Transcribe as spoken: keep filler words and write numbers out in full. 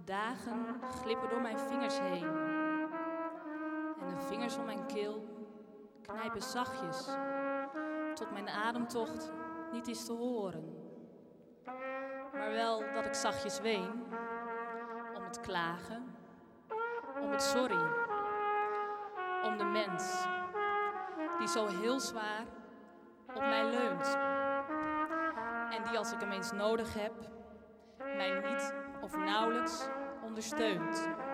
dagen glippen door mijn vingers heen. En de vingers om mijn keel knijpen zachtjes, tot mijn ademtocht niet is te horen. Maar wel dat ik zachtjes ween, om het klagen, om het sorry, om de mens die zo heel zwaar op mij leunt. En die als ik hem eens nodig heb, mij niet of nauwelijks ondersteunt.